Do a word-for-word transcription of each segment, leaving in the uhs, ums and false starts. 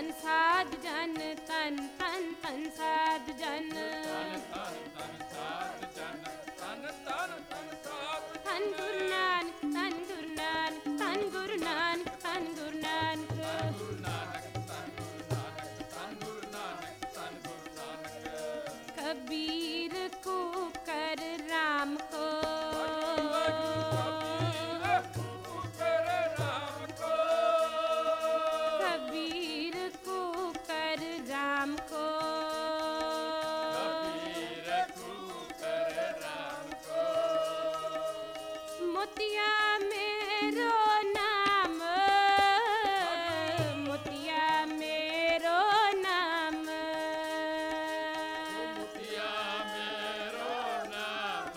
ਧਨ ਸਾਧ ਜਨ, ਧਨ ਧਨ ਧਨ ਸਾਧ ਜਨ, ਧਨ ਧਨ ਧਨ ਸਾਧ ਜਨ, ਧਨ ਧਨ ਧਨ ਸਾਧ ਜਨ। ਧੰਨ ਗੁਰੂ ਨਾਨਕ, ਧੰਨ ਗੁਰੂ ਨਾਨਕ, ਧੰਨ ਗੁਰੂ ਨਾਨਕ, ਧੰਨ ਗੁਰੂ ਨਾਨਕ, ਧੰਨ ਗੁਰੂ ਨਾਨਕ, ਧੰਨ ਗੁਰੂ ਨਾਨਕ, ਧੰਨ ਗੁਰੂ ਨਾਨਕ, ਧੰਨ ਗੁਰੂ ਨਾਨਕ। ਕਬੀਰ ਕੋ ਕਰ ਰਾਮ ਕੋ, ਕਬੀਰ ਕੋ ਕਰ ਰਾਮ ਕੋ, मोतिया मेरो नाम, मोतिया मेरो नाम, मोतिया मेरो नाम,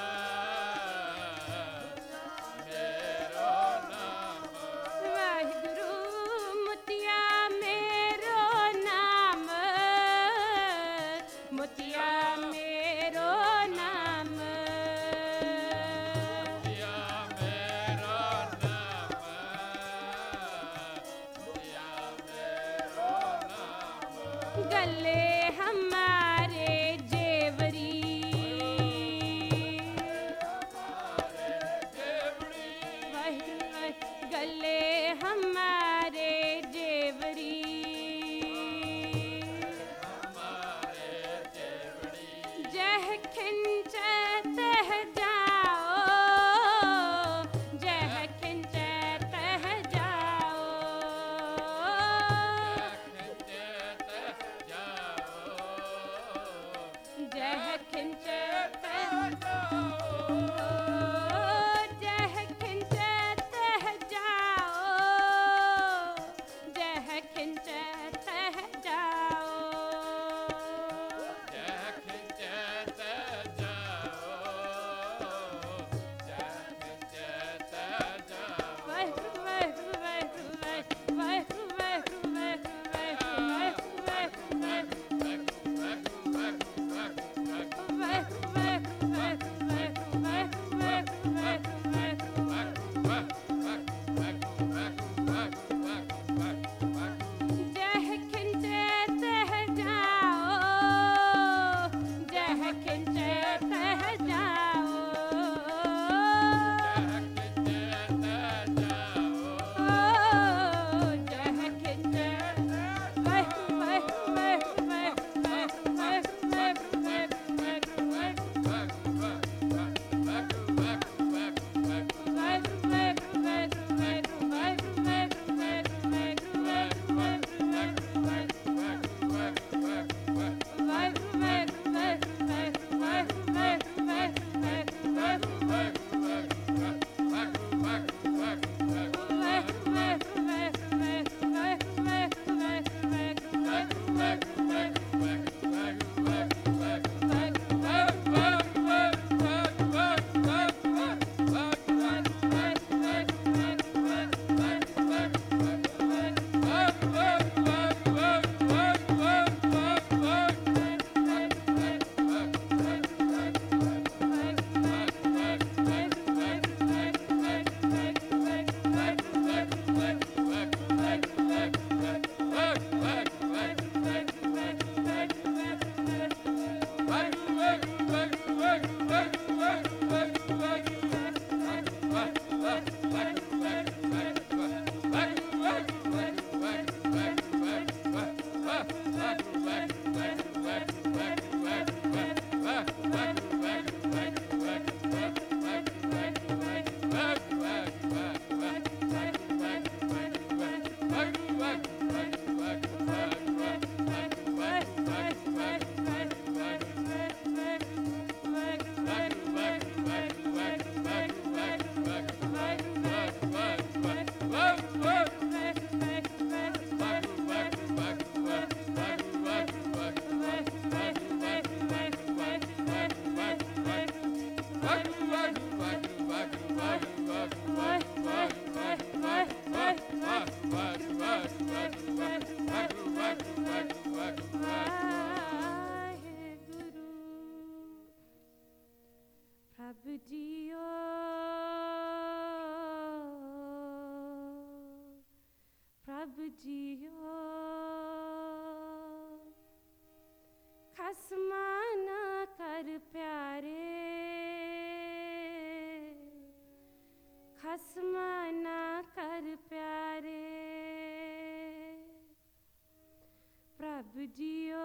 मेरो नाम। वाहिगुरु मोतिया मेरो नाम, मोतिया मेरो नाम, गले हमारे जेवरी, गले हमारे जेवरी, जह खिंचे तह जाओ, जह खिंचे तह जाओ, जह खिंचे तह जाओ, जह खिंचे तह जाओ, जह खिंचे तह जाओ, जह खिंचे तह जाओ, जह खिंचे तह जाओ। वाहिगुरु वाहिगुरु वाहिगुरु वाहिगुरु वाहिगुरु जह खिंचे तह जाओ, जह खिंचे तह जाओ, जह खिंचे ਜੀਓ खसमा ना कर प्यारे, खसमा ना कर प्यारे, प्रभु जियो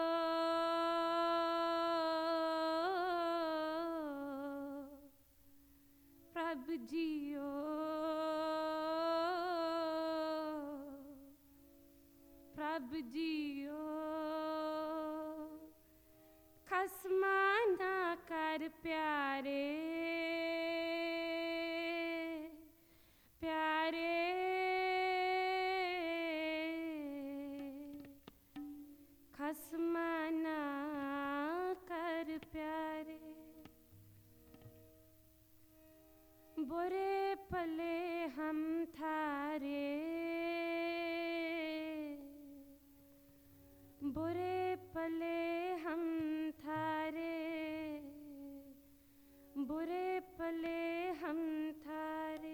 प्रभु जियो प्रभु जियो, खसमा ना कर प्यारे, प्यारे खसमा ना कर प्यारे। बुरे पले हम थारे, बुरे पले हम थारे, बुरे पले हम थारे।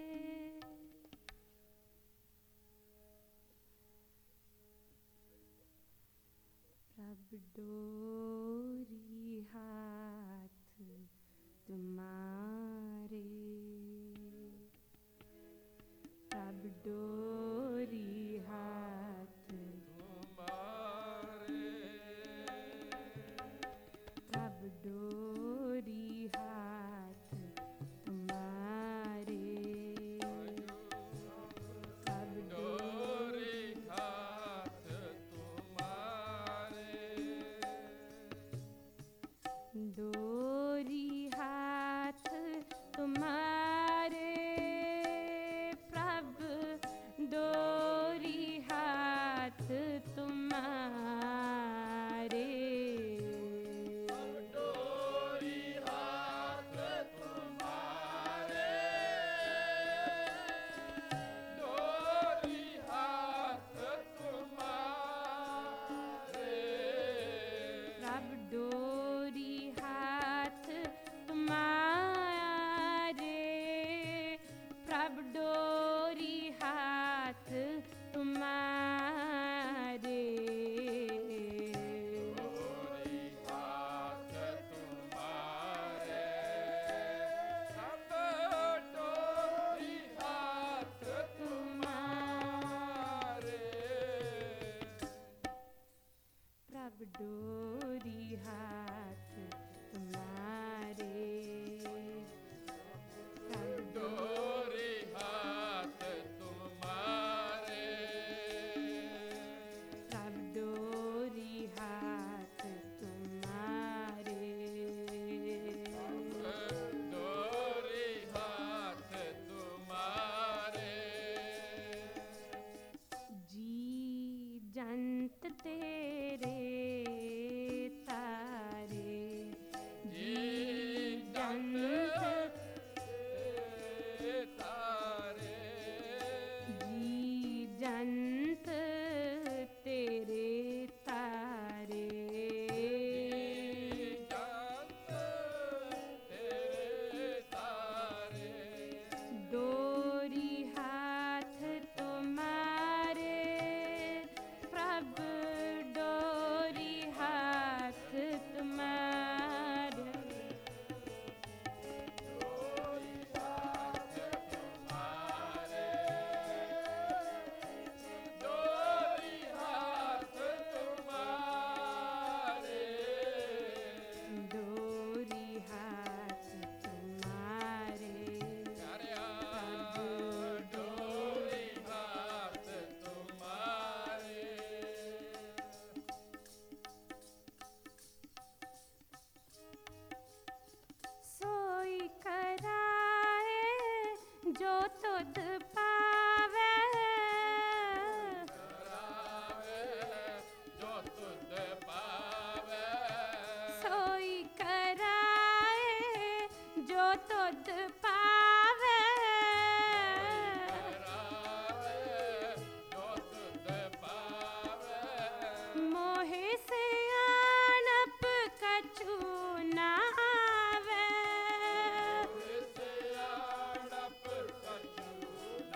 प्रभु डोरी हाथ तुम्हारे, प्रभु डोरी हाथ तुम्हारे, प्रभु डोरी हाथ तुम्हारे, प्रभु डोरी हाथ तुम्हारे, डोरी हाथ तुम्हारे, प्रभु डोरी हाथ तुम्हारे, डोरी हाथ तुम्हारे, डोरी हाथ तुम्हारे, प्रभु डोरी हाथ तुम्हारे, प्रभु डोरी हाथ तुम्हारे, डोरी हाथ तुम्हारे, सब डोरी हाथ तुम्हारे, प्रभु डोरी हाथ तुम्हारे, प्रभु डोरी हाथ तुम्हारे, प्रभु डोरी हाथ तुम्हारे, डोरी हाथ तुम्हारे, जी जंत तेरे तारे, जी जंत तारे, जी जंत तेरे तारे, तेरे तारे, डोरी हाथ तुम्हारे, प्रभु डोरी हाथ तुम्हारे, डोरी हाथ तुम्हारे, डोरी हाथ तुम्हारे, डोरी हाथ तुम्हारे, प्यारिया डोरी हाथ तुम्हारे, सोई कराए जो तुध पावे, करावे जो तुझ पावे, सोई कराए जो तुध पावे, करावे जो तुझ पावे, मोहे से आणप कछु ना आवे, सियाणप कछु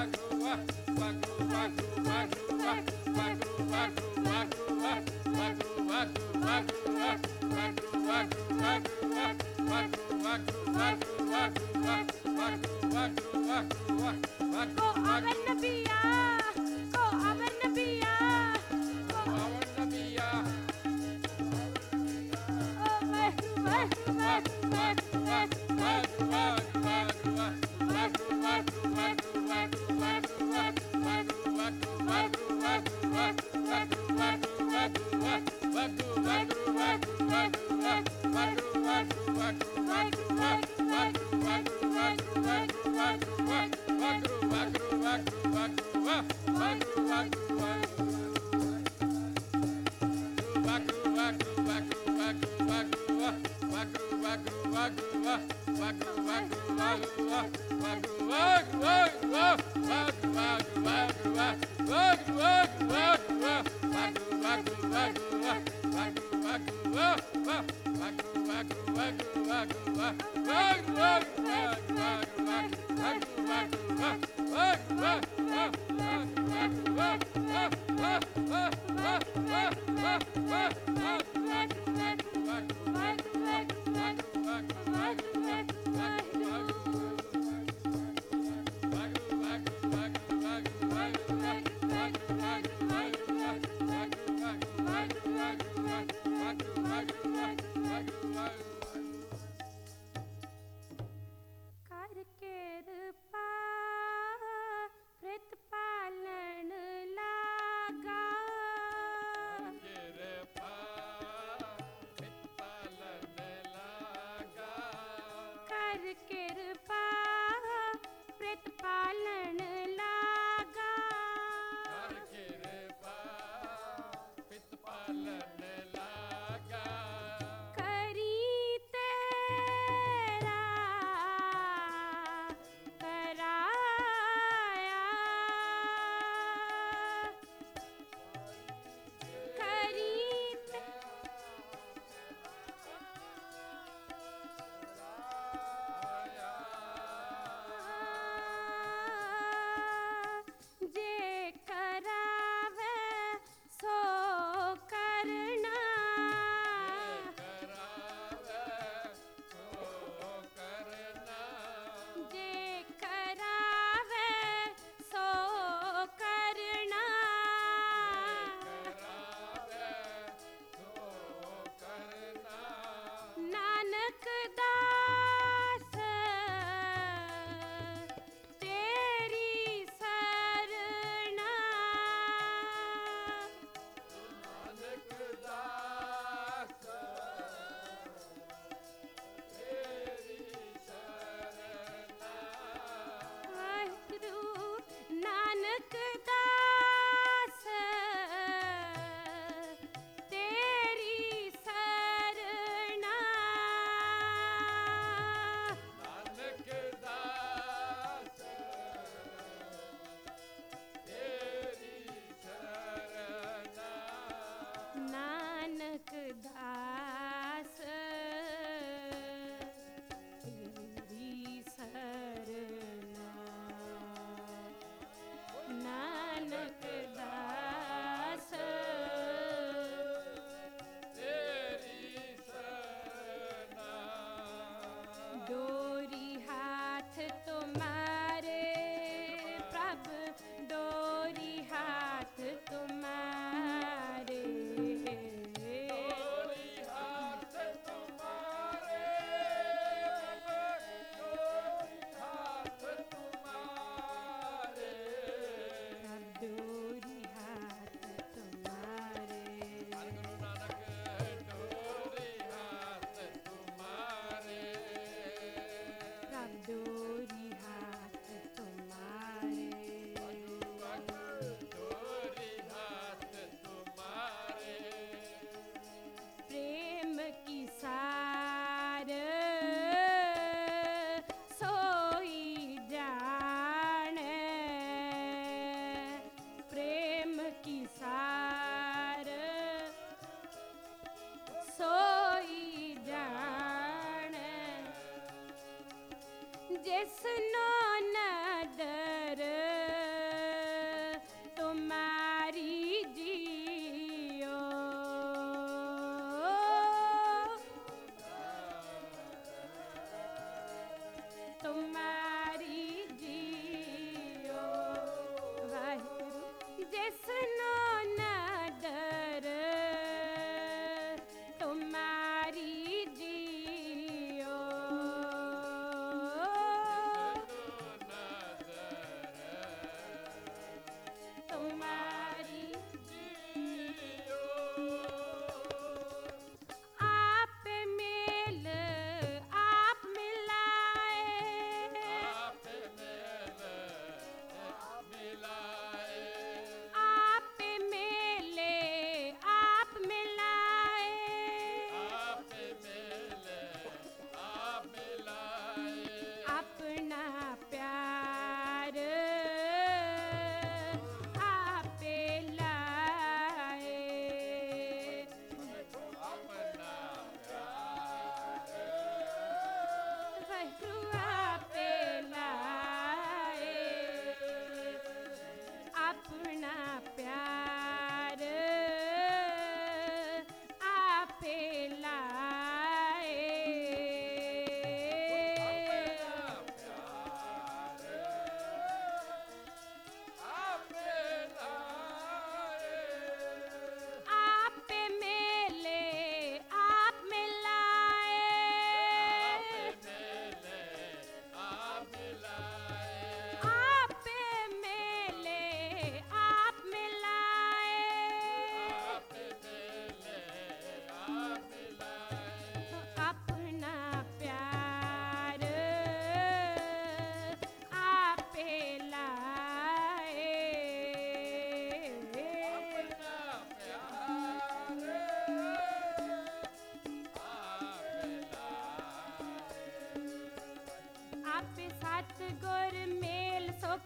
करके रूपा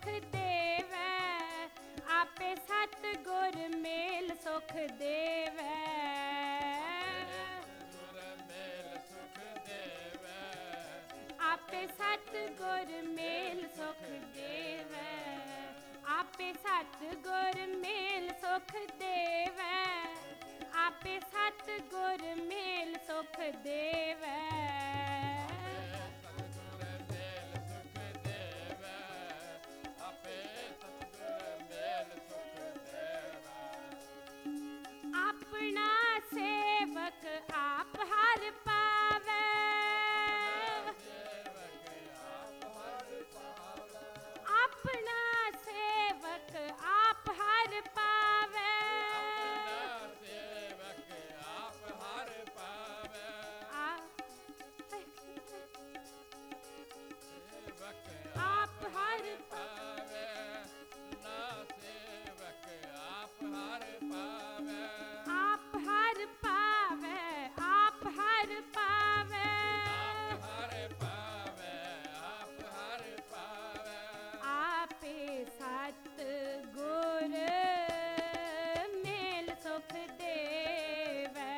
ਦੇਵੈ ਆਪੇ ਸਤਿਗੁਰ ਮੇਲ ਸੁਖ ਦੇਵੈ ਆਪੇ ਸਤਿਗੁਰ ਮੇਲ ਸੁਖ ਦੇਵੈ ਆਪੇ ਸਤਿਗੁਰ ਮੇਲ ਸੁਖ ਦੇਵੈ ਆਪੇ ਸਤਿਗੁਰ ਮੇਲ ਸੁਖ ਦੇਵੈ ਆਪਣਾ ਸੇਵਕ ਆਪ ਹਰ ਪਾਵੈ ਆਪਣਾ ਸੇਵਕ ਆਪ ਹਰ ਪਾਵੈ ਆਪ ਹਰ ਪਾਵੈ ਆਪ ਹਰ ਪਾਵੈ ਆਪ ਹਰ ਪਾਵੈ ਆਪੇ ਸਤ ਗੁਰ ਮੇਲ ਸੁਖ ਦੇਵੈ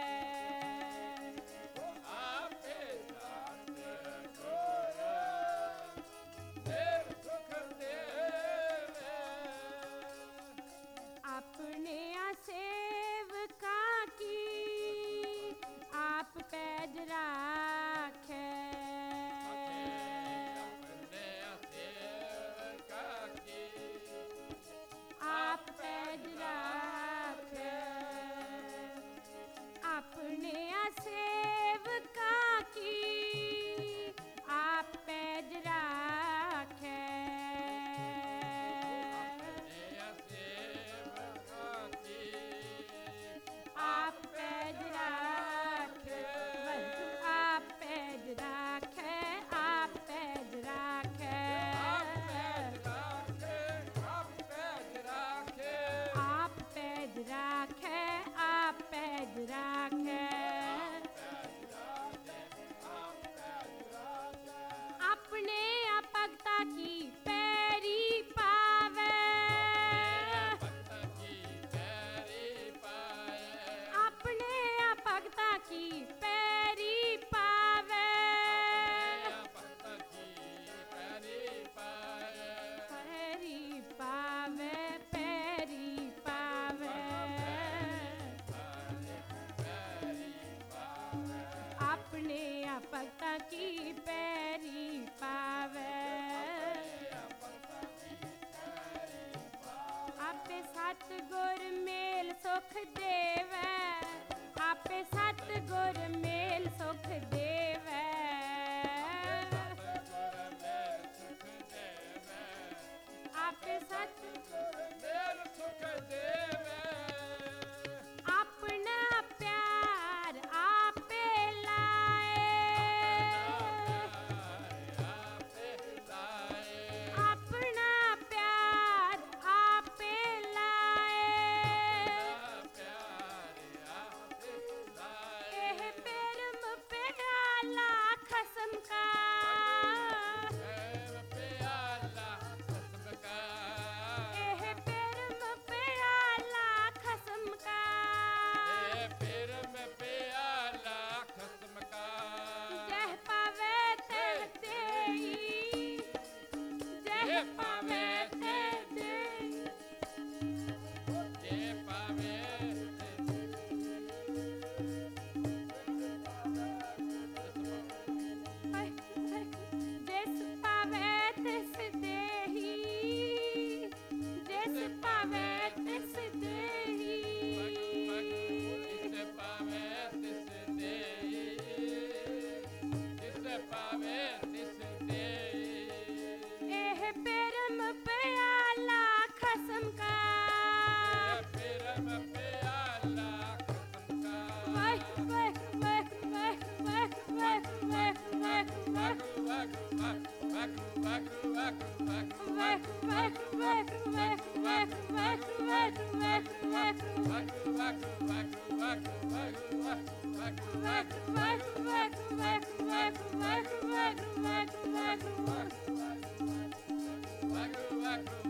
ਆਪਣੇ ਸੇਵਕਾਂ ਕੀ ਆਪ ਪੈਜ ਰਾਖੈ ਆਪ ਪੈਜ ਰਾਖੈ ਆਪਣੇ ਸੇਵਕਾਂ ਕੀ ਆਪ ਪੈਜ ਰਾਖੈ ਆਪ ਪੈਜ ਰਾਖੈ ਆਪ ਪੈਜ ਰਾਖੈ ਆਪ ਪੈਜ ਰਾਖੈ ਆਪ ਪੈਜ ਰਾਖੈ ਆਪ ਪੈਜ ਰਾਖੈ ਆਪਣੇ ਆ ਭਗਤਾ ਕੀ ਪੈਰੀ ਪਾਵੈ ਆਪਣੇ ਆ ਭਗਤਾ ਕੀ ਪੈਰੀ ਪਾਵੈ ਪੈਰੀ ਪਾਵੈ ਪੈਰੀ ਪਾਵੈ ਆਪਣੇ ਆ ਭਗਤਾ ਕੀ ਪੈਰੀ ਪਾਵੈ ਆਪੇ ਸਤਿਗੁਰ ਮੇਲ ਸੁਖ ਦੇਵੈ ਆਪੇ ਸਤਿਗੁਰ ਮੇਲ ਸੁਖ ਦੇਵੈ ਆਪੇ ਸਤਿਗੁਰ ਆਪਣਾ ਪਿਆਰ ਆਪੇ ਲਾਏ ਆਪਣਾ ਪਿਆਰ ਆਪੇ ਲਾਏ ਇਹ ਪਰਮ ਪਿਆਲਾ ਖਸਮ ਕਾ ਇਹ ਪਰਮ ਪਿਆਲਾ ਖਸਮ ਕਾ ਜਹ ਪਾਵੇ ਤਿਲ ਦੇਈ ਜਹ ਪਾਵੇ ਤਿਲ ਦੇਈ ਜਿਸ ਪਾਵੇ ਤਿਸ ਦੇਹੀ ਜਿਸ ਪਾਵੇ ਤਿਸ ਦੇਹੀ ਇਹ ਪਰਮ ਪਿਆਲਾ ਖਸਮ ਕਾ ਵਾਹ ਵਾਹ ਵਾਹ ਵਾਹ ਵਾਹ ਵਾਹ ਵਾਹ ਵਾਹ ਵਾਹ Wagyu, wagyu.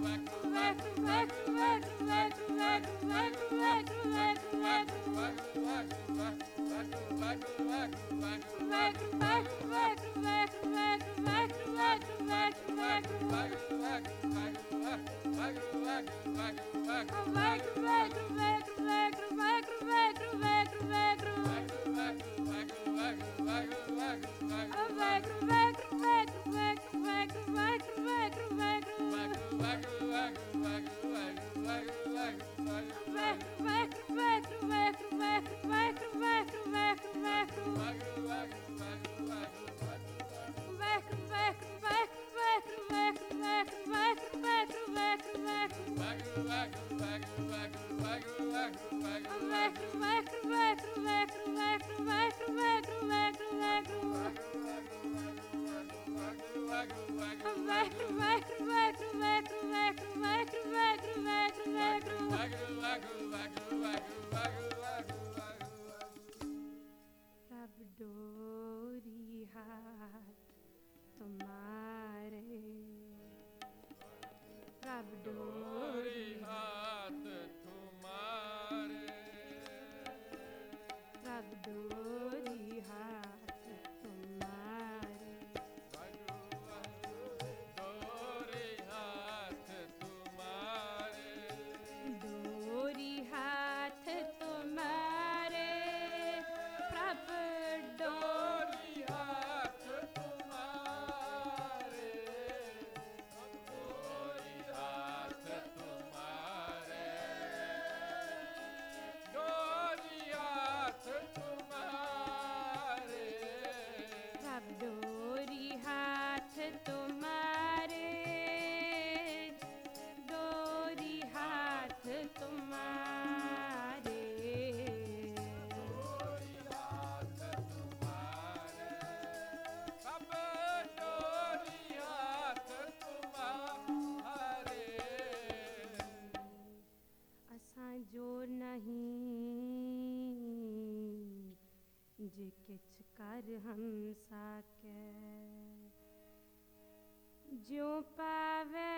ज्यों पावे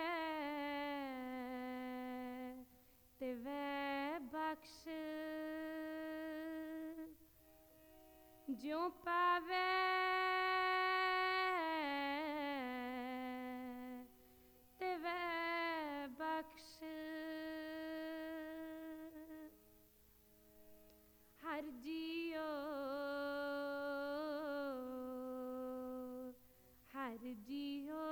तिवै बख्श, ज्यों पावे तिवै बख्श। हर जियो हर जियो